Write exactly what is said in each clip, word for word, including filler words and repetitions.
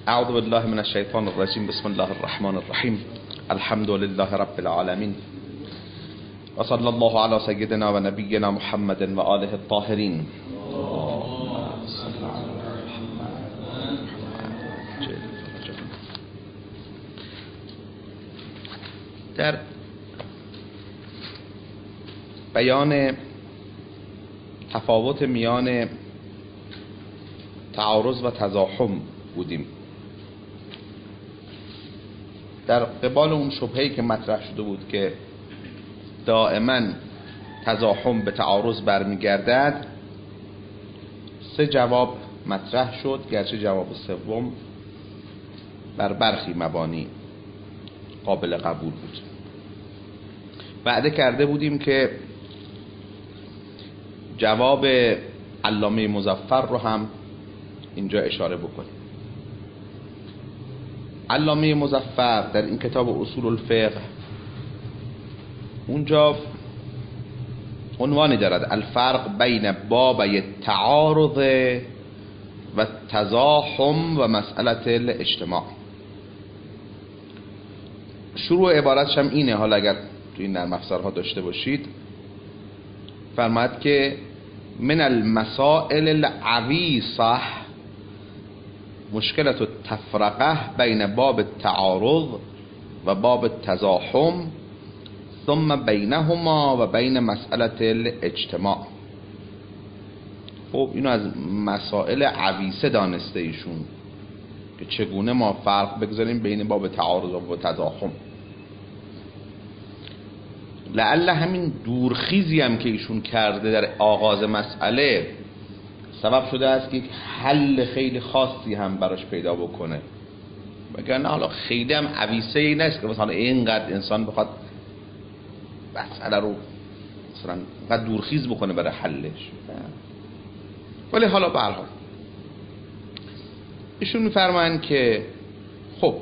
اعوذ بالله من الشیطان الرجیم. بسم الله الرحمن الرحیم. الحمد لله رب العالمین و صلی الله علی سیدنا و نبینا محمد و آله الطاهرین. در بیان تفاوت میان تعارض و تزاحم بودیم. در قبال اون شبهه‌ای که مطرح شده بود که دائما تزاحم به تعارض برمیگردد، سه جواب مطرح شد، گرچه جواب سوم بر برخی مبانی قابل قبول بود. وعده کرده بودیم که جواب علامه مظفر رو هم اینجا اشاره بکنیم. علامه مظفر در این کتاب اصول الفقه اونجا عنوانی دارد: الفرق بین بابی تعارض و تزاحم و مسئله الاجتماع. شروع عبارتش هم اینه، حالا اگر تو این نرم افزارها داشته باشید، فرماید که من المسائل العویصة مشکلة التفرقه بین باب التعارض و باب التزاحم ثم بینهما و بین مسئله الاجتماع. خب اینو از مسائل عویصه دانسته ایشون که چگونه ما فرق بگذاریم بین باب تعارض و باب تزاحم. لعل همین دورخیزی هم که ایشون کرده در آغاز مسئله سبب شده است که حل خیلی خاصی هم براش پیدا بکنه، وگرنه حالا خیلی هم عویصه ای نیست که مثلا اینقدر انسان بخواد مسئله رو مثلا اینقدر دورخیز بکنه برای حلش. ولی حالا به هر حال ایشون میفرمایند که خب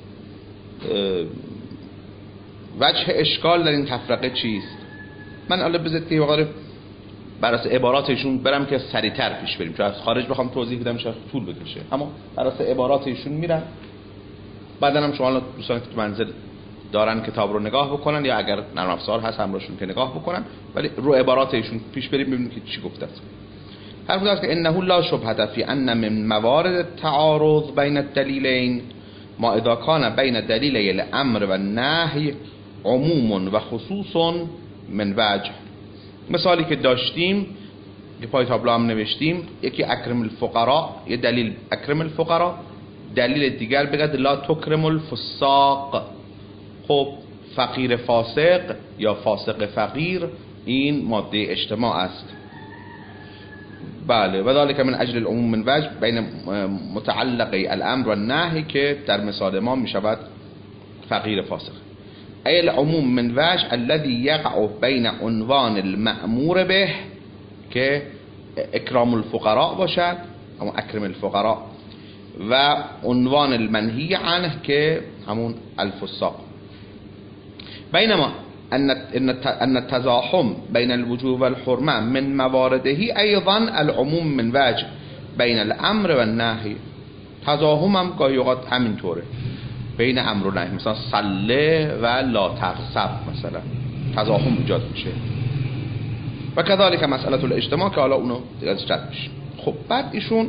وجه اشکال در این تفرقه چیست. من حالا بذارید که واقعا بر اساس عباراتشون برم که سریعتر پیش بریم، چون از خارج بخوام توضیح بدم شاید طول بکشه، اما بر اساس عباراتشون میرم. بعدن هم شما دوستان که تو منزل دارن کتاب رو نگاه بکنن، یا اگر نرم افزار هست همراهشون که نگاه بکنن، ولی رو عباراتشون پیش بریم ببینیم که چی گفته است. حرف است که انه لا شبهه فی ان من موارد التعارض بین الدلیلین ما اذا کان بین دلیلی الامر و النهی عموم و خصوص من وجه. مثالی که داشتیم یه پای تابلو هم نوشتیم، یکی اکرم الفقراء، یه دلیل اکرم الفقراء، دلیل دیگر بگد لا تکرم الفساق. خب فقیر فاسق یا فاسق فقیر این ماده اجتماع است. بله، و ذلك من اجل العموم من وجه بین متعلقی الامر و النهی، که در مثال ما می شود فقیر فاسق. ای العموم من وجه الذي یقع بین عنوان المأمور به که اکرام الفقراء باشد، اما اکرم الفقراء، و عنوان المنهی عنه که همون الفساق. بینما ان التزاحم بین الوجوب والحرمه من موارده ایضا العموم من وجه بین الامر و النهی. تزاحم هم گاهی اوقات همینطوره بین امر و نهی، مثلا صله و لا تغصب مثلا تزاحم ایجاد میشه، و کذالک مسئله الاجتماع که حالا اونو دیگه رد میشه. خب بعد ایشون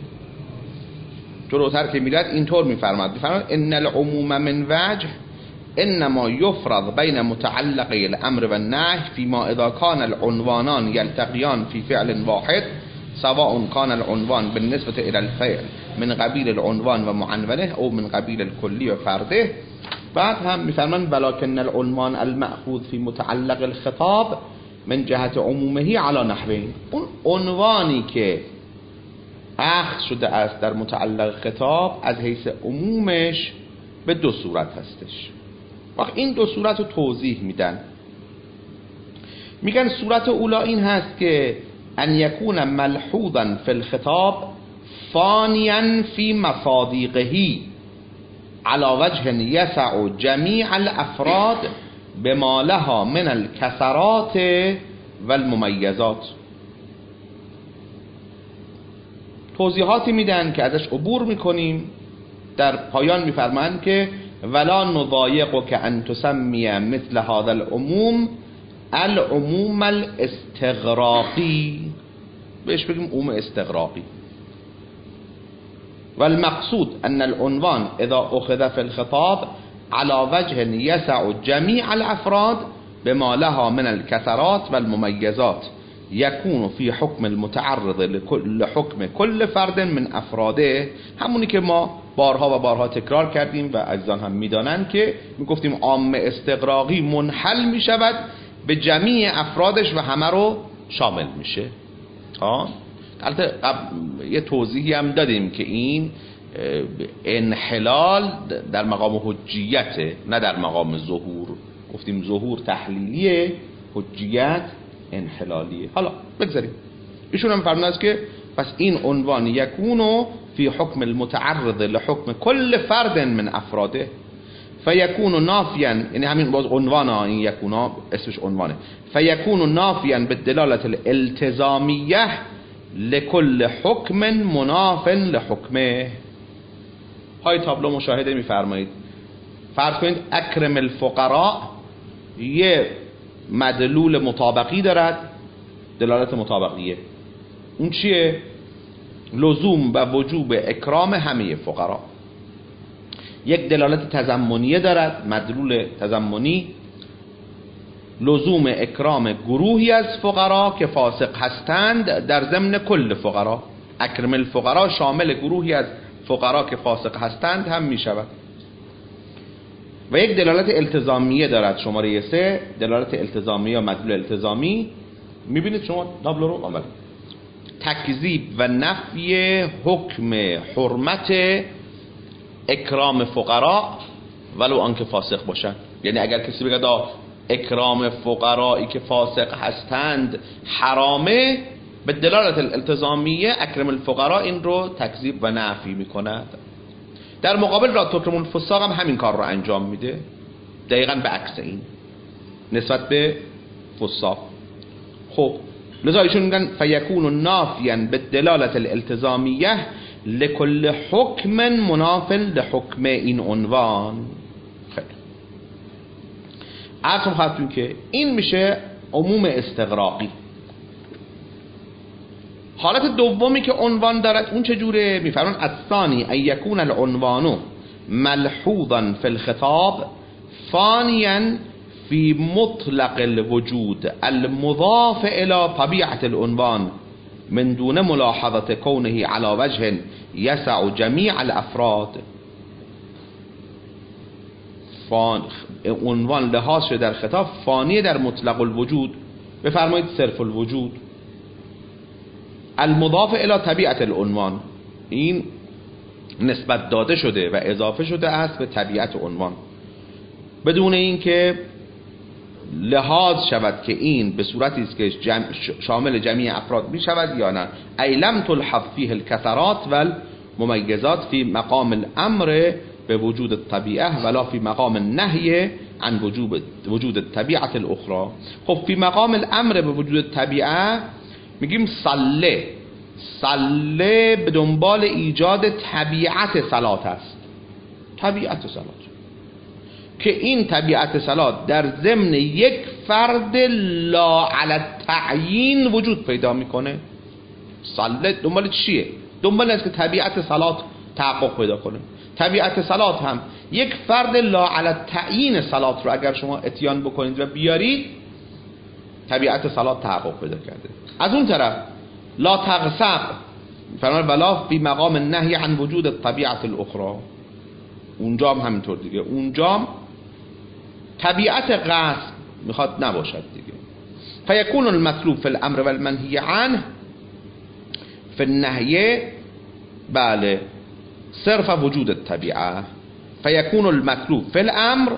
جلوتر که میرد اینطور میفرماد میفرماد ان العموم من وجه انما یفرض بین متعلقی الامر و النهی فيما اذا كان العنوانان يلتقيان في فعل واحد سواء كان العنوان بالنسبة الى الفعل من قبیل العنوان و معنونه او من قبیل الکلی و فرده. بعد هم میفرمان ولكن العنوان المأخوذ في متعلق الخطاب من جهت عمومه على نحوین. اون عنوانی که اخذ شده است در متعلق خطاب از حیث عمومش به دو صورت هستش. وقت این دو صورت رو توضیح میدن، میگن صورت اولا این هست که ان یکون ملحوظا فی الخطاب فانیا فی مصادیقه علی وجه یسع جمیع الافراد بما لها من الکسرات و الممیزات. توضیحاتی میدن که ازش عبور میکنیم در پایان میفرمایند که ولا نضایق که ان تسمی مثل هذا العموم العموم الاستغراقی، بهش بگیم عموم استغراقی. والمقصود ان العنوان اذا اخذ في الخطاب على وجه يسع جميع الافراد بما لها من الكثرات والمميزات يكون في حكم المتعرض لكل حكم كل فرد من افراده. همونی که ما بارها و بارها تکرار کردیم و عزیزان هم میدانند که میگفتیم عام استغراقی منحل میشود به جمیع افرادش و همه رو شامل میشه. ها البته یه توضیحی هم دادیم که این انحلال در مقام حجیته نه در مقام ظهور. گفتیم ظهور تحلیلیه، حجیت انحلالیه. حالا بگذاریم. ایشون هم فرمودند که پس این عنوان یکونو فی حکم المتعرض لحکم کل فرد من افراده فیکون نافیا، یعنی همین باز عنوان ها، این یکونا اسمش عنوانه، فیکون نافیا بالدلالت الالتزامیه لكل حکم مناف لحکمه. های تابلو مشاهده میفرمایید. فرض کنید اکرم الفقراء یه مدلول مطابقی دارد، دلالت مطابقیه. اون چیه؟ لزوم و وجوب اکرام همه فقرا. یک دلالت تضمنیه دارد، مدلول تضمنی، لزوم اکرام گروهی از فقرا که فاسق هستند در ضمن کل فقرا. اکرم الفقرا شامل گروهی از فقرا که فاسق هستند هم می شود. و یک دلالت التزامیه دارد، شماره سه، دلالت التزامیه یا مدلول التزامی. میبینید شما تابلو رو آمد تکذیب و نفی حکم حرمت اکرام فقرا ولو آنکه فاسق باشند. یعنی اگر کسی بگه اکرام فقرایی که فاسق هستند حرامه، به دلالت الالتزامیه اکرم الفقرا این رو تکذیب و نفی میکند. در مقابل را تکرم الفساق هم همین کار رو انجام میده، دقیقاً به عکس این نسبت به فساق. خب لذا ایشون میگن فیکون نافیا بالدلالت الالتزامیه لكل حکم مناف لحکم این عنوان. خیلی عرضم خواهدتون که این میشه عموم استغراقی. حالت دومی که عنوان دارد اون چجوره؟ میفرمان الثانی ان یکون العنوان ملحوظا فی الخطاب ثانیا فی مطلق الوجود المضاف الى طبیعت العنوان من دون ملاحظه کونه على وجه یسع جمیع الافراد. عنوان لحاظ شده در خطاب فانی در مطلق الوجود، بفرمایید صرف الوجود، المضاف الى طبیعت العنوان، این نسبت داده شده و اضافه شده است به طبیعت عنوان بدون اینکه لحاظ شود که این به صورتی است که جمع شامل جمیع افراد می شود یا نه. ای لم تلحظ فیه الکثرات والمميزات فی مقام الامر به وجود الطبیعه ولا فی مقام النهی عن وجود وجود الطبیعه الاخرى. خب فی مقام الامر به وجود الطبیعه میگیم صله، صله به دنبال ایجاد طبیعت صلات است، طبیعت صلات که این طبیعت صلات در ضمن یک فرد لا علی التعیین وجود پیدا میکنه. صله دنبال چیه؟ دنبال است که طبیعت صلات تحقق پیدا کنه. طبیعت صلات هم یک فرد لا علی التعیین صلات رو اگر شما اتیان بکنید و بیارید، طبیعت صلات تحقق پیدا کرده. از اون طرف لا تغصب فرمان ولا فی مقام النهی عن وجود الطبیعت الاخرى، اونجا هم همینطور دیگه، اونجا طبیعت غصب میخواد نباشد دیگه. فیکون المطلوب فی الامر والمنهی عنه فی النهی بله صرف وجود الطبیعه، فیکون المطلوب فی الامر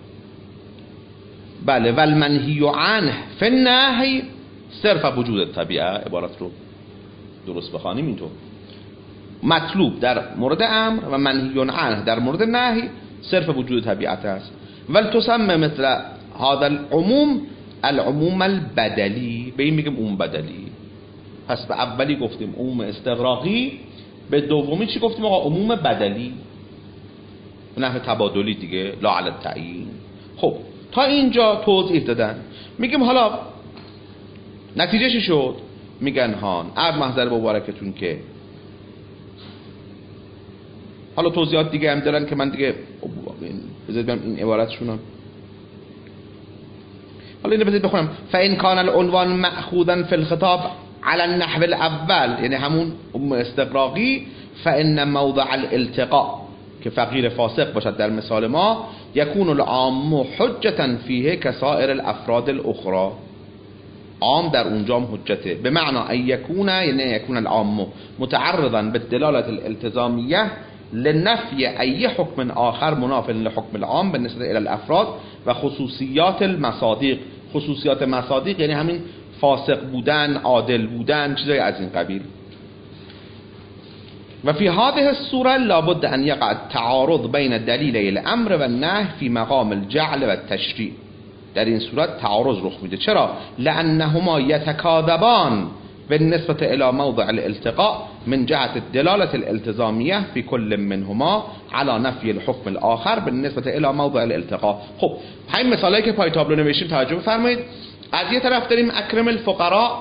بله والمنهی عنه فی النهی صرف وجود الطبیعه. عبارت رو درست بخوانیم اینطور، مطلوب در مورد امر و منهی عنه در مورد نهی صرف وجود طبیعت است. ولتسمى مثل هذا العموم العموم البدلی، به این میگم عموم بدلی. پس به اولی گفتیم عموم استغراقی، به دومی چی گفتیم آقا؟ عموم بدلی. نحو تبادلی دیگه، لا علی التعیین. خب تا اینجا توضیح دادن. میگیم حالا نتیجه چی شد؟ میگن ها عرض محضر مبارکتون که حالا توضیحات دیگه هم دارن که من دیگه بذارید برم این عبارتشون حالا اینو بذارید بخونم. فإن كان العنوان مأخوذا في الخطاب على النحو الاول، یعنی همون استقراقی، فإن موضع الالتقاء که فقیر فاسق باشد در مثال ما، یکون العام حجة فیه کسائر الافراد الاخرى، عام در اونجام حجته. به معنا ان یکون، یعنی یکون العام متعرضا بالدلالة الالتزامیه لنفی ای حکم آخر مناف لحکم العام بالنسبه الى الافراد و خصوصیات المصادیق. خصوصیات مصادیق یعنی همین فاسق بودن، عادل بودن، چیزای از این قبیل. و فی هذه الصوره لابد ان یقع التعارض بین دلیلی الامر و النهی فی مقام الجعل و التشریع. در این صورت تعارض رخ میده. چرا؟ لانهما یتکاذبان بالنسبه الى موضع الالتقاء من جهت الدلاله الالتزاميه في كل منهما على نفی الحكم الاخر بالنسبه الى موضع الالتقاء. خب همین مثالایی که پای تابلو نوشتیم توجه بفرمایید. از یه طرف داریم اکرم الفقراء،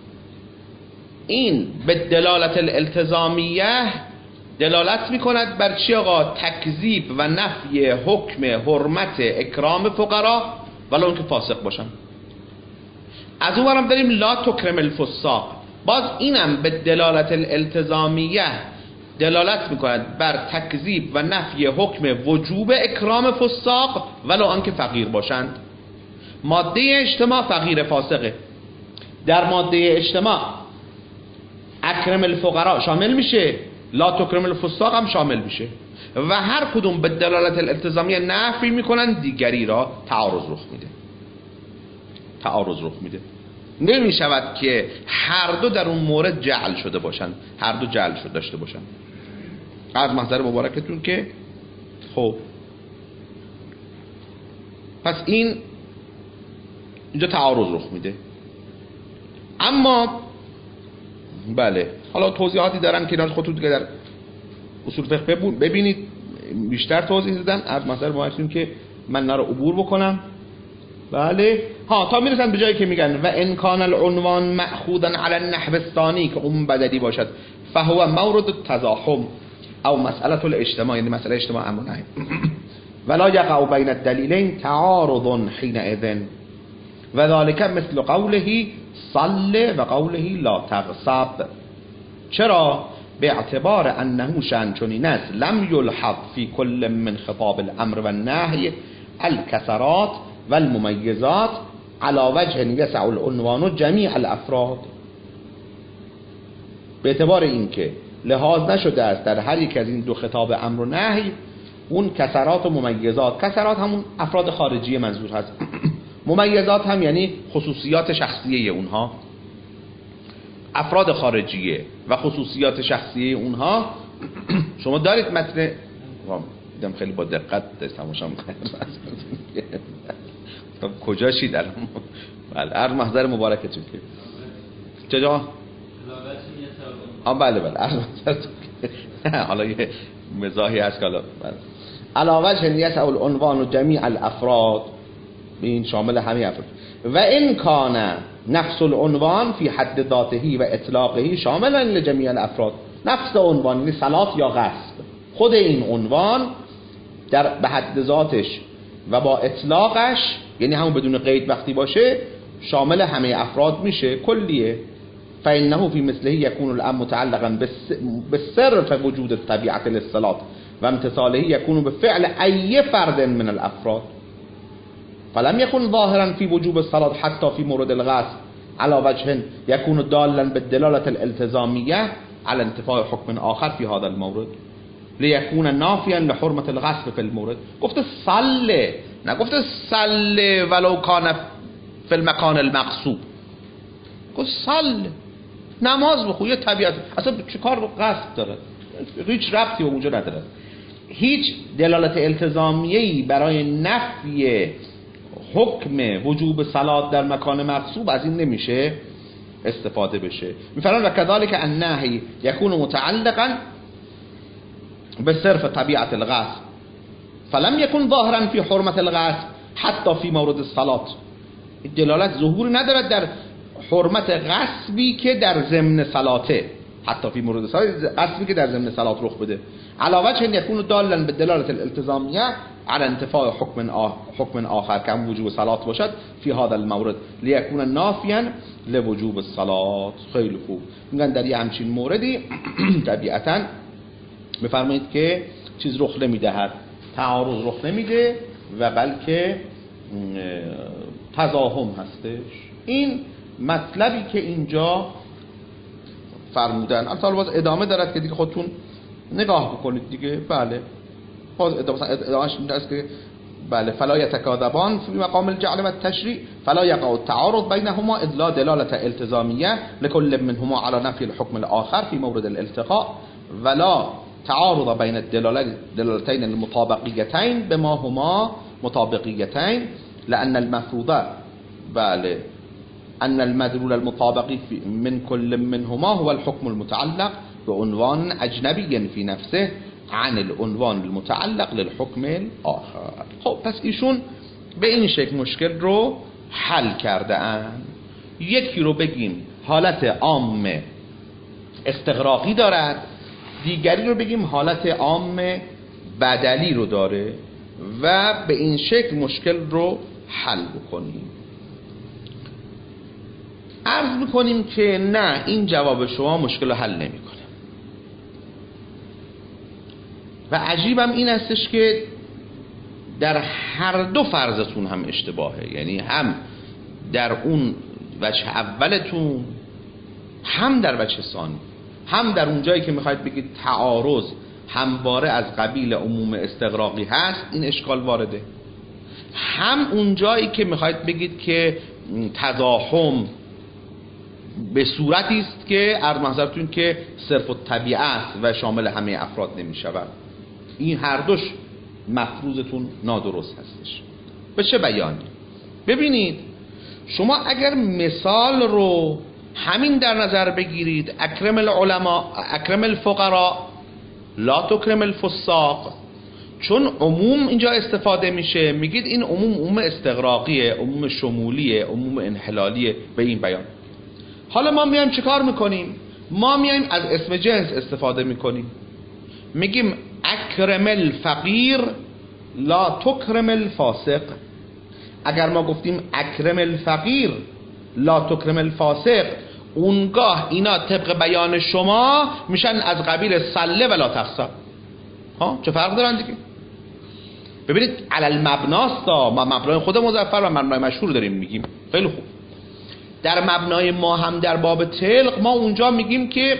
این به دلالت الالتزامیه دلالت میکند بر چی آقا؟ تکذیب و نفی حکم حرمت اکرام فقرا ولو اون که فاسق باشن. از اون برم داریم لا تکرم الفساق، باز اینم به دلالت الالتزامیه دلالت میکند بر تکذیب و نفی حکم وجوب اکرام فساق ولو آنکه فقیر باشند. ماده اجتماع فقیر فاسقه، در ماده اجتماع اکرم الفقراء شامل میشه، لا تکرم الفساق هم شامل میشه و هر کدوم به دلالت الالتزامیه نفی میکنن دیگری را. تعارض رخ میده. تعارض رخ میده. نمی شود که هر دو در اون مورد جعل شده باشن، هر دو جعل شده داشته باشن. از محضر مبارکتون که خب پس این اینجا تعارض رخ میده. اما بله حالا توضیحاتی دارن که خودتون دیگه در اصول فقه ببینید، بیشتر توضیح دادن. از محضر مبارکتون که من نرو عبور بکنم. بله ها تا میرسن به جایی که میگن و ان کان العنوان مأخوذا علی النحو الثانی که اون بدلی باشد فهو مورد التزاحم او مسئله الاجتماع، یعنی مسئله اجتماع امر نهی ولا یقع بین الدلیلین تعارض حینئذ و ذلك مثل قوله صل و قوله لا تغصب. چرا؟ به اعتبار انه شأن چنین است لم یلحظ فی کل من خطاب الامر و النهی الکسرات و الممیزات علی وجه یسع العنوان جمیع الافراد. به اعتبار اینکه لحاظ نشده است در هر یک از این دو خطاب امر و نهی اون کسرات و ممیزات، کسرات همون افراد خارجی منظور هست، ممیزات هم یعنی خصوصیات شخصیه اونها، افراد خارجیه و خصوصیات شخصیه اونها. شما دارید متن دیدم خیلی با دقت تماشا می‌کنید کجاشی در بله عرض محضر مبارکتون که چجا آه بله بله عرض محضر حالا یه مزاحی هست که علاوه جنیت اول عنوان و جمیع الافراد، این شامل همه افراد. و این کان نفس العنوان فی حد ذاته و اطلاقه شاملا لجمیع الافراد. نفس عنوان یعنی صلات یا غصب، خود این عنوان در به حد ذاتش و با اطلاقش یعنی همون بدون قید وقتی باشه شامل همه افراد میشه، کلیه. فإنه في مثله يكون الأمر متعلقا بالصرف وجود الطبيعة للصلاة و امتصاله يكون بفعل أي فرد من الأفراد فلم يكن ظاهرا في وجوب الصلاة حتى في مورد الغصب على وجه يكون دالا بالدلالة الالتزامية على انتفاء حكم آخر في هذا المورد ليكون نافيا لحرمة الغصب في المورد. گفت صل، نه گفت صل ولو كان في المكان المغصوب، گفت صل نماز بخون. یه طبیعت اصلا چه کار با غصب داره؟ هیچ ربطی به اونجا نداره. هیچ دلالت التزامیه‌ای برای نفی حکم وجوب صلات در مکان مغصوب از این نمیشه استفاده بشه. میفرمان و كذلك النهی یکون متعلقا به صرف طبیعت الغصب فلم یکن ظاهرا فی حرمت الغصب حتی فی مورد الصلات، دلالت ظهور ندارد در حرمت غصبی که در ضمن صلاته، حتی فی مورد الصلات، غصبی که در ضمن صلات رخ بده. علاوه چه یکون دالا به دلالت الالتزامیه على انتفاع حکم آخر، حکم آخر که هم وجوب صلات باشد فی هذا المورد لیکون نافیا لوجوب الصلات. خیلی خوب، میگن در یه همچین موردی طبیعتا بفرمایید که چیز رخ نمیدهد، تعارض رخ نمیده و بلکه تضاهم هستش. این مطلبی که اینجا فرمودن البته باز ادامه دارد که دیگه خودتون نگاه بکنید دیگه. بله باز ادامهش این است که بله فلا یتکاذبان فی مقام الجعل و التشریع فلا یقع التعارض بینهما الا دلالة التزامیه لكل منهما على نفی الحكم الاخر في مورد الالتقاء ولا تعارض بین الدلالتين المطابقیتين بما هما مطابقیتين لأن المفروض بله أن المدلول المطابق من كل منهما هو الحكم المتعلق بعنوان أجنبي في نفسه عن العنوان المتعلق للحكم الآخر. خب پس ایشون به این شکل مشکل رو حل کرده اند. یکی رو بگیم حالت عام استغراقی دارد، دیگری رو بگیم حالت عام بدلی رو داره و به این شکل مشکل رو حل بکنیم. عرض میکنیم که نه، این جواب شما مشکل رو حل نمیکنه و عجیبم این استش که در هر دو فرضتون هم اشتباهه، یعنی هم در اون وجه اولتون هم در وجه ثانی، هم در اون جایی که میخواید بگید تعارض همواره از قبیل عموم استغراقی هست این اشکال وارده، هم اون جایی که میخواید بگید که تضاهم به صورتی است که عرض محضرتون که صرف الطبیعه است و شامل همه افراد نمی شود. این هر دوش مفروضتون نادرست هستش. به چه بیانی؟ ببینید شما اگر مثال رو همین در نظر بگیرید، اکرم العلماء اکرم الفقراء لا تکرم الفساق، چون عموم اینجا استفاده میشه میگید این عموم عموم استغراقیه، عموم شمولیه، عموم انحلالیه به این بیان. حالا ما میایم چه کار میکنیم؟ ما میایم از اسم جنس استفاده میکنیم، میگیم اکرم الفقیر لا تکرم الفاسق. اگر ما گفتیم اکرم الفقیر لا تکرم الفاسق، اونگاه اینا طبق بیان شما میشن از قبیل سله ولا تخسب. ها چه فرق دارن دیگه؟ ببینید علل مبناست، ما مبنای خود مظفر و مبنای مشهور داریم میگیم. خیلی خوب، در مبنای ما هم در باب طلق ما اونجا میگیم که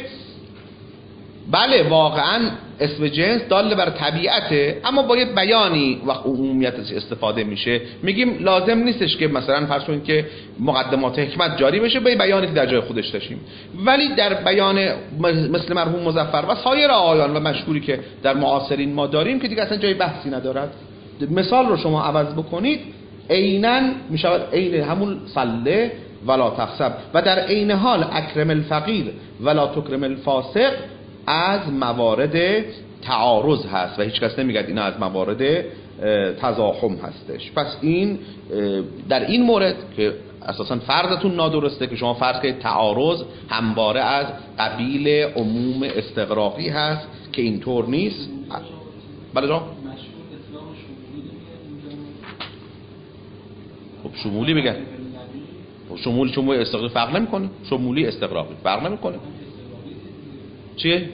بله واقعا اسم جنس دال بر طبیعته، اما با یه بیانی وقت عمومیتش استفاده میشه میگیم لازم نیستش که مثلا فرض کنید که مقدمات حکمت جاری بشه به بیانی که در جای خودش داشتیم، ولی در بیان مثل مرحوم مظفر و سایر آیان و مشهوری که در معاصرین ما داریم که دیگه اصلا جای بحثی ندارد، مثال رو شما عوض بکنید عیناً میشود عین همون صله ولا تخسب و در عین حال اکرم الفقیر ولا تکرم الفاسق از موارد تعارض هست و هیچ کس نمیگه اینا از موارد تضاهم هستش. پس این در این مورد که اساسا فرضتون نادرسته که شما فرض کنید تعارض همواره از قبیل عموم استغراقی هست که اینطور نیست. بله جان خب شمولی بگن، شمولی شمولی استغراقی فرق نمیکنه، شمولی استغراقی فرق نمیکنه. چیه؟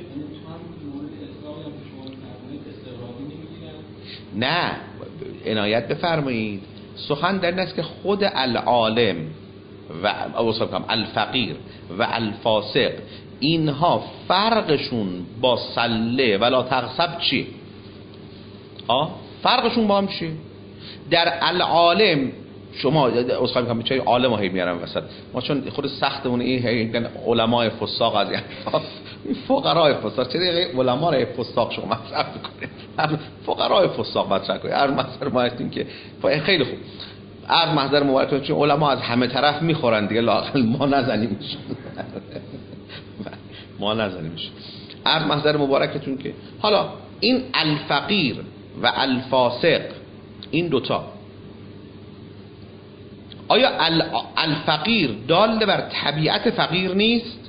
نه عنایت بفرمایید، سخن در این است که خود العالم و الفقیر و الفاسق اینها فرقشون با سله ولا تغصب چیه؟ ها فرقشون با هم چیه؟ در العالم شما اصلا میگم چه عالمو هی میارم وسط، ما چون خود سختمون این میگن علماء فساق از این فقرای فساق، چه علما رو فساق شما مطرح میکنه، فقرای فساق مطرح کنه. هر محضر ما هستیم که خیلی خوب هر محضر مبارک چون علما از همه طرف میخورن دیگه، لااقل ما نزنیمش ما نزنیمش. هر محضر مبارکتون که حالا این الفقیر و الفاسق، این دوتا، آیا الفقیر دال بر طبیعت فقیر نیست؟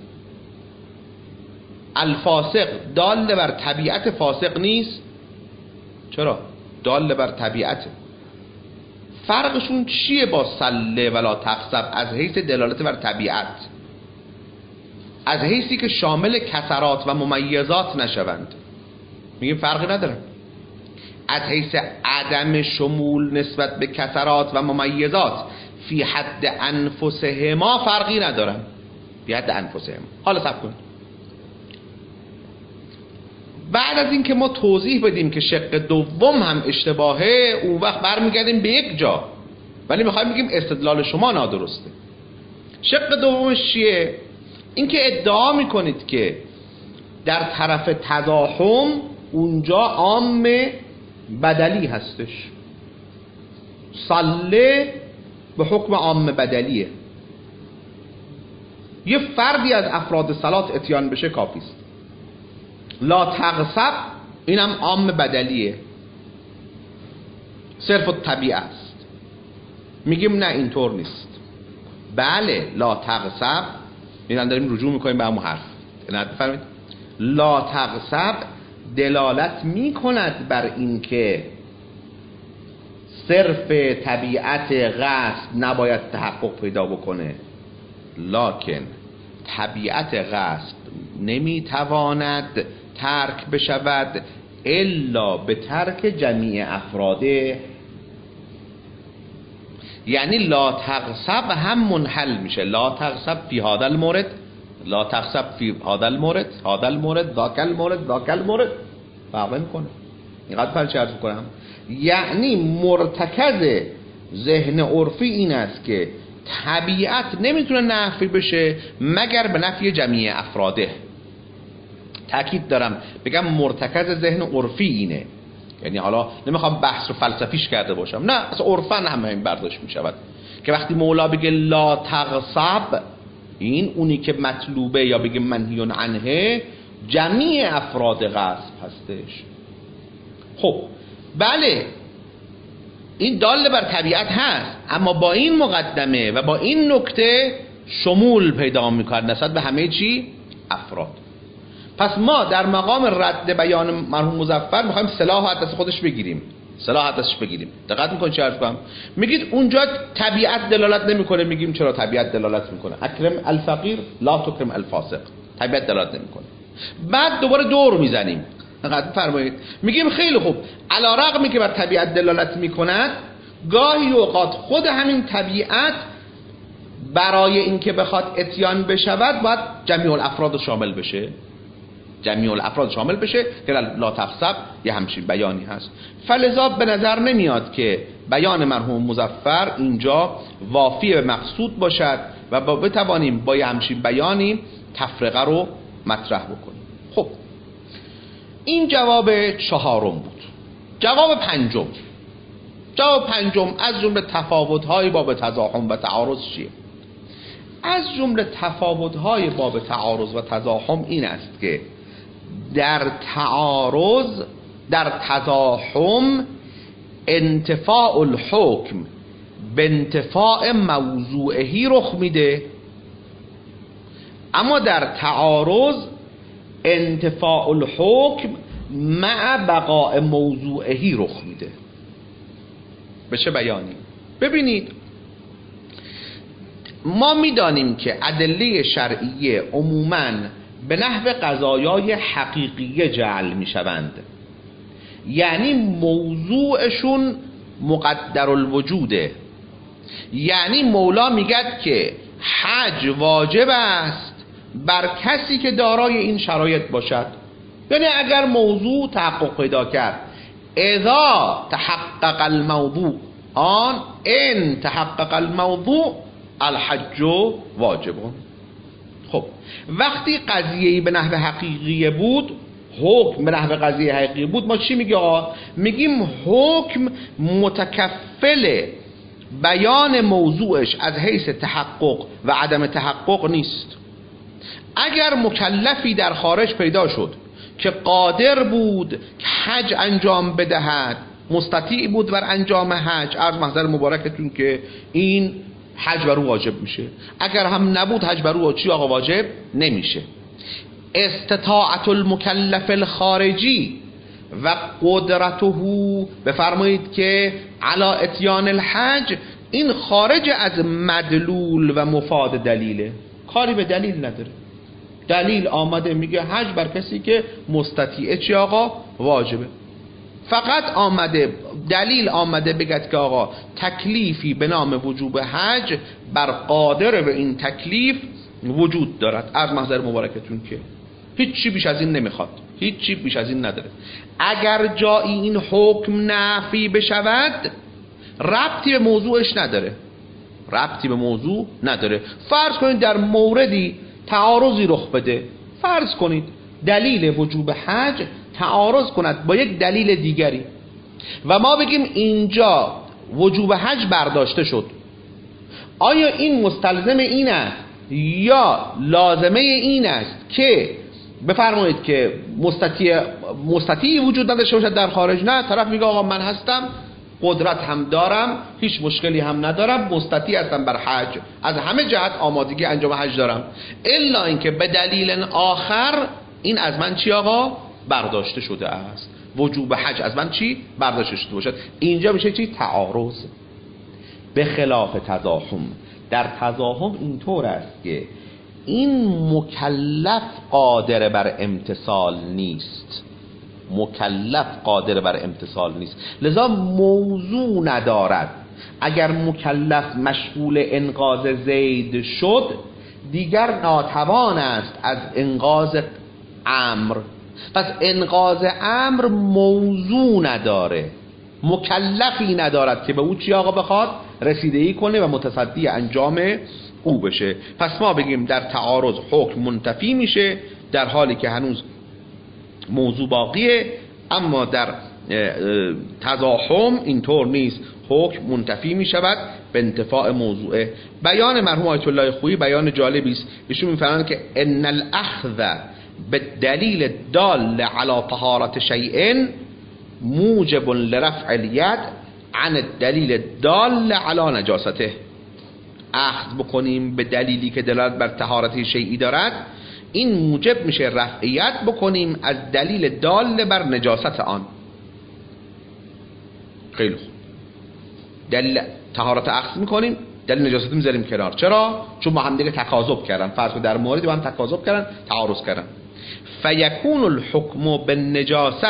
الفاسق دال بر طبیعت فاسق نیست؟ چرا؟ دال بر طبیعت. فرقشون چیه با سله ولا تخسب از حیث دلالت بر طبیعت؟ از حیثی که شامل کسرات و ممیزات نشوند میگیم فرقی نداره. از حیث عدم شمول نسبت به کسرات و ممیزات فی حد انفسهما فرقی ندارن، فی حد انفسهما. حالا صبر کنید، بعد از اینکه ما توضیح بدیم که شق دوم هم اشتباهه، اون وقت برمیگردیم به یک جا، ولی میخوایم بگیم استدلال شما نادرسته. شق دومش چیه؟ اینکه ادعا میکنید که در طرف تزاحم اونجا عام بدلی هستش، صله به حکم عام بدلیه، یه فردی از افراد صلات اتیان بشه کافیست. لا تغصب اینم عام بدلیه، صرف الطبیعه است. میگیم نه اینطور نیست. بله لا تغصب، این داریم رجوع میکنیم به همون حرف. بفرمایید لا تغصب دلالت میکند بر این که صرف طبیعت غصب نباید تحقق پیدا بکنه، لکن طبیعت غصب نمیتواند ترک بشود الا به ترک جمیع افراده. یعنی لا تغصب هم منحل میشه، لا تغصب فی هذا المورد، لا تغصب فی هذا المورد، هذا المورد، ذاک المورد، ذاک المورد، فرق میکنه. اینقدر پرچه عرض کنم، یعنی مرتکز ذهن عرفی این است که طبیعت نمیتونه نفی بشه مگر به نفی جمیع افراده. تأکید دارم بگم مرتکز ذهن عرفی اینه، یعنی حالا نمیخوام بحث رو فلسفیش کرده باشم، نه اصلا عرفاً هم این برداشت میشود که وقتی مولا بگه لا تغصب، این اونی که مطلوبه یا بگه منهی عنه جمیع افراد غصب هستش. خب بله این دال بر طبیعت هست، اما با این مقدمه و با این نکته شمول پیدا میکنه نسبت به همه چی افراد. پس ما در مقام رد بیان مرحوم مظفر میخوایم سلاح از دست خودش بگیریم، سلاح از دستش بگیریم. دقت میکنید چه عرض کنم؟ میگید اونجا طبیعت دلالت نمیکنه، میگیم چرا طبیعت دلالت میکنه؟ اکرم الفقیر لا تکرم الفاسق، طبیعت دلالت نمیکنه. بعد دوباره دور میزنیم، دقت فرمایید، میگیم خیلی خوب، علی رغمی که بر طبیعت دلالت میکند، گاهی اوقات خود همین طبیعت برای اینکه بخواد اتیان بشود باید جمیع الافراد شامل بشه، جمیع الافراد شامل بشه که لا تغصب یه همچین بیانی هست. فلذا به نظر نمیاد که بیان مرحوم مظفر اینجا وافی به مقصود باشد و با بتوانیم با یه همچین بیانی تفرقه رو مطرح بکنیم. خب این جواب چهارم بود. جواب پنجم، جواب پنجم از جمله تفاوت‌های باب تزاحم و تعارض چیه؟ از جمله تفاوت‌های باب تعارض و تزاحم این است که در تعارض، در تزاحم انتفاع الحکم به انتفاع موضوعهی رخ میده، اما در تعارض انتفاع الحکم مع بقاء موضوعهی رخ میده. به چه بیانی؟ ببینید ما میدانیم که ادله شرعیه عموماً به نحو قضایای حقیقیه جعل میشوند، یعنی موضوعشون مقدر الوجوده. یعنی مولا میگد که حج واجب است بر کسی که دارای این شرایط باشد، یعنی اگر موضوع تحقق پیدا کرد، اذا تحقق الموضوع، آن ان تحقق الموضوع الحج واجب. خب وقتی قضیه‌ای به نحو حقیقی بود، حکم به نحو قضیه حقیقی بود، ما چی میگیم آقا؟ میگیم حکم متکفل بیان موضوعش از حیث تحقق و عدم تحقق نیست. اگر مکلفی در خارج پیدا شد که قادر بود که حج انجام بدهد، مستطیع بود بر انجام حج، عرض محضر مبارکتون که این حج بر او واجب میشه. اگر هم نبود حج بر او چی آقا واجب نمیشه. استطاعت المکلف الخارجی و قدرته، بفرمایید که علا اتیان الحج، این خارج از مدلول و مفاد دلیله، کاری به دلیل نداره. دلیل آمده میگه حج بر کسی که مستطیعه چی آقا واجبه. فقط آمده دلیل آمده بگد که آقا تکلیفی به نام وجوب حج بر قادر به این تکلیف وجود دارد. عرض محضر مبارکتون که هیچ چی بیش از این نمیخواد، هیچ چی بیش از این نداره. اگر جایی این حکم نفی بشود ربطی به موضوعش نداره، ربطی به موضوع نداره. فرض کنید در موردی تعارضی رخ بده، فرض کنید دلیل وجوب حج تعارض کند با یک دلیل دیگری و ما بگیم اینجا وجوب حج برداشته شد، آیا این مستلزم این است یا لازمه این است که بفرمایید که مستطیع مستطیعی وجود نداشته باشد در خارج؟ نه، طرف میگه آقا من هستم، قدرت هم دارم، هیچ مشکلی هم ندارم، مستطیع هستم بر حج، از همه جهت آمادگی انجام حج دارم، الا اینکه به دلیل آخر این از من چی آقا برداشته شده است، وجوب حج از من چی برداشته شده باشد. اینجا میشه چی؟ تعارض. به خلاف تزاحم، در تزاحم اینطور است که این مکلف قادر بر امتثال نیست، مکلف قادر بر امتثال نیست، لذا موضوع ندارد. اگر مکلف مشغول انقاذ زید شد دیگر ناتوان است از انقاذ امر، پس انقاذ امر موضوع نداره، مکلفی ندارد که به او چی آقا بخواد رسیدگی کنه و متصدی انجام او بشه. پس ما بگیم در تعارض حکم منتفی میشه در حالی که هنوز موضوع باقیه، اما در تزاحم اینطور نیست، حکم منتفی می شود به انتفاع موضوعه. بیان مرحوم آیت الله خویی بیان جالبی است. ایشون می‌فرمایند که ان الاخذ بالدلیل الدال علی طهارت شیء موجب لرفع الید عن الدلیل الدال علی نجاسته. اخذ بکنیم به دلیلی که دلالت بر طهارت شیئی دارد، این موجب میشه رفعیت بکنیم از دلیل دال بر نجاست آن. خیلی خوب، دلیل طهارت اخذ میکنیم، دلیل نجاست میذاریم کنار. چرا؟ چون با هم دیگه تکاذب کردن، فرض کنید در موردی با هم تکاذب کردن، تعارض کردن. فیکون الحکم بالنجاسه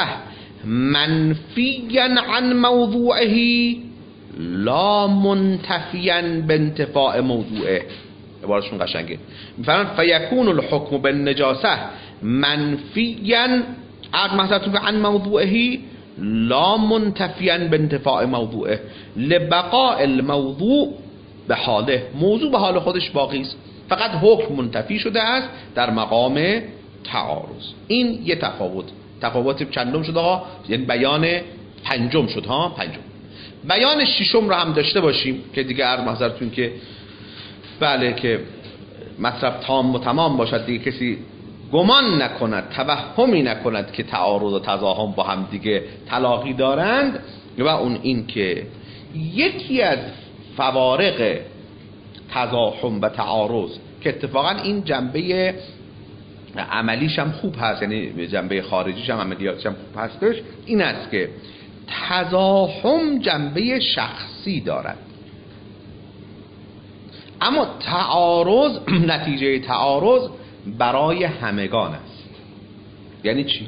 منفیا عن موضوعه لا منتفیا بانتفاع موضوعه. عبارتشون قشنگه، میفرمان فیکون الحکم بالنجاسه منفیا عن محضرتون عن موضوعه لا منتفیا بانتفاع موضوعه لبقاء الموضوع به حاله. موضوع به حال خودش باقی است، فقط حکم منتفی شده است در مقام تعارض. این یه تفاوت، تفاوت چندم شد آقا؟ یعنی بیان پنجم شد ها، پنجم. بیان ششم رو هم داشته باشیم که دیگه عرض محضرتون که بله که مطلب تام و تمام باشد، دیگه کسی گمان نکند، توهمی نکند که تعارض و تزاحم با هم دیگه تلاقی دارند. و اون این که یکی از فوارق تزاحم و تعارض که اتفاقا این جنبه عملیش هم خوب هست، یعنی جنبه خارجیش هم عملیاتش هم خوب هستش، این است که تزاحم جنبه شخصی دارد، اما تعارض نتیجه تعارض برای همگان است. یعنی چی؟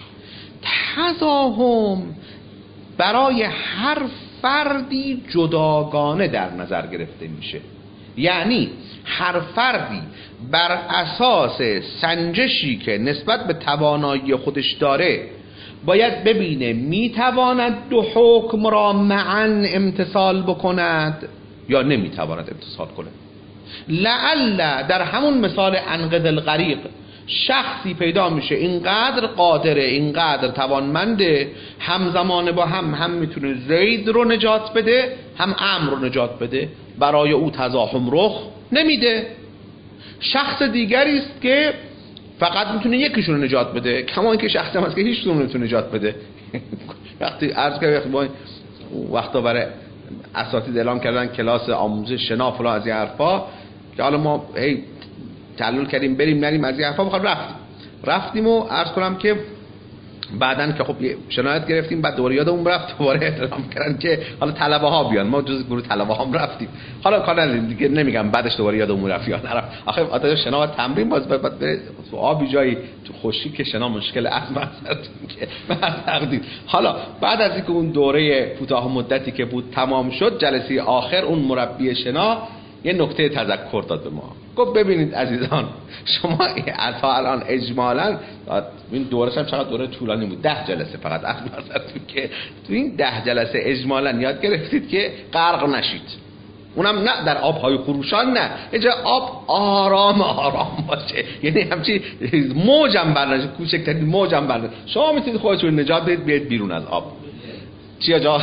تزاحم برای هر فردی جداگانه در نظر گرفته میشه، یعنی هر فردی بر اساس سنجشی که نسبت به توانایی خودش داره باید ببینه میتواند دو حکم را معا امتثال بکند یا نمیتواند امتثال کنه. لعل در همون مثال انقذ الغریق شخصی پیدا میشه اینقدر قادره، اینقدر توانمنده، همزمان با هم هم میتونه زید رو نجات بده هم عمرو رو نجات بده، برای او تزاحم رخ نمیده. شخص دیگری است که فقط میتونه یکیشون رو نجات بده، کما اینکه شخصی هم هست که هیچ کدوم نمیتونه نجات بده. وقتی عرض کردم وقتی وقتا برای اساتید اعلام کردن کلاس آموزش شنا فلان از این حرفا که حالا ما هی تعلل کردیم بریم نریم از این حرفا، بخوام رفتیم رفتیم و عرض کنم که بعدن که خب شنایت گرفتیم، بعد دوباره یادمون رفت دوباره اعلام کردن که حالا طلبه ها بیان، ما جز گروه طلبه هم رفتیم. حالا کار نداریم دیگه، نمیگم بعدش دوباره یادمون رفت یا نرفت. آخه آتا شنا و تمرین باز بعد بره تو آبی جایی تو خشکی که شنا مشکل از منظرتون که من تقدیر. حالا بعد از اینکه اون دوره کوتاه مدتی که بود تمام شد، جلسه آخر اون مربی شنا یه نکته تذکر داد به ما، گفت ببینید عزیزان شما تا الان اجمالاً این دورش هم چقدر دوره طولانی بود، ده جلسه فقط از نظرتون که تو این ده جلسه اجمالاً یاد گرفتید که غرق نشید، اونم نه در آبهای خروشان، نه اینجا آب آرام آرام باشه، یعنی همچی موجم برنشه، کوچکترین موجم برنشه، شما میتونید خودتون نجات بدید بیاید بیرون از آب. چیه جا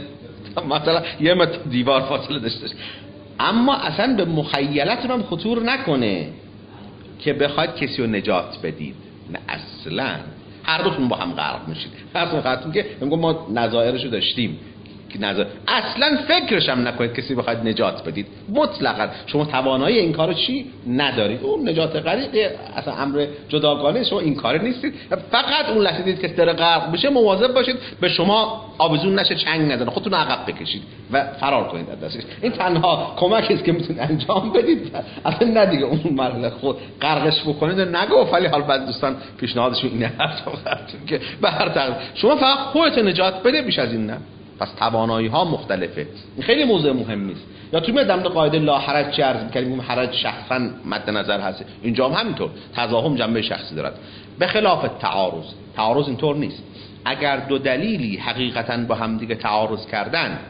مثلا یه متر دیوار فاصله داشته، اما اصلا به مخیلتون هم خطور نکنه که بخواید کسی رو نجات بدید، نه اصلا، هر دوتون با هم غرق میشید. اصلا خاطرتون که میگم ما نظائرشو داشتیم که نظر اصلا فکرش هم نکنید کسی بخواید نجات بدید، مطلقا شما توانایی این کارو چی ندارید. اون نجات غریق اصلا امر جداگانه، شما این کار نیستید، فقط اون لحظه دید که داره غرق بشه مواظب باشید به شما آویزون نشه، چنگ نزنه، خودتون عقب بکشید و فرار کنید از دستش. این تنها کمکی است که میتونید انجام بدید. اصلا نه دیگه اون مرحله خود غرقش بکنید نگفت، ولی حال بعضی دوستان پیشنهادشون اینه که به هر طریق شما فقط خودتون نجات بده، بیش از این نه. پس توانایی ها مختلفه، این خیلی موضوع مهم نیست. یا توی مدام قاعده لا حرج چه عرض می‌کردیم، حرج شخصا مد نظر هست، اینجا هم همینطور تضاهم جنبه شخصی دارد. به خلاف تعارض، تعارض اینطور نیست. اگر دو دلیلی حقیقتا با هم دیگه تعارض کردن،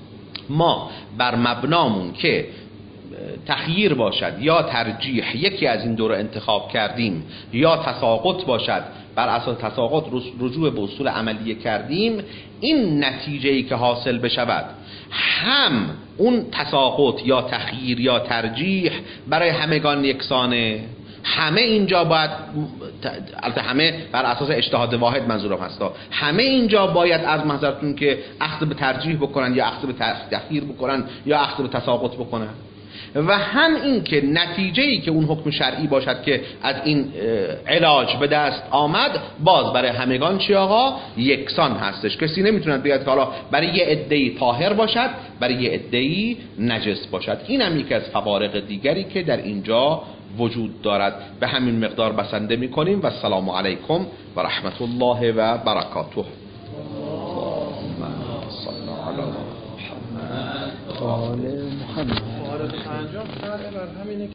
ما بر مبنامون که تخییر باشد یا ترجیح یکی از این دو رو انتخاب کردیم، یا تساقط باشد بر اساس تساقط رجوع به اصول عملیه کردیم، این نتیجه‌ای که حاصل بشود هم اون تساقط یا تخییر یا ترجیح برای همگان یکسانه، همه اینجا باید، البته همه بر اساس اجتهاد واحد منظورم هستا، همه اینجا باید از محضرتون که اخذ به ترجیح بکنن یا اخذ به تخییر بکنن یا اخذ به تساقط بکنن، و هم این که نتیجه‌ای که اون حکم شرعی باشد که از این علاج به دست آمد باز برای همگان چی آقا یکسان هستش. کسی نمیتونه بگه که حالا برای یه عده‌ای طاهر باشد برای یه عده‌ای نجس باشد. این هم یکی از فوارق دیگری که در اینجا وجود دارد. به همین مقدار بسنده می‌کنیم و السلام علیکم و رحمت الله و برکاته. محمد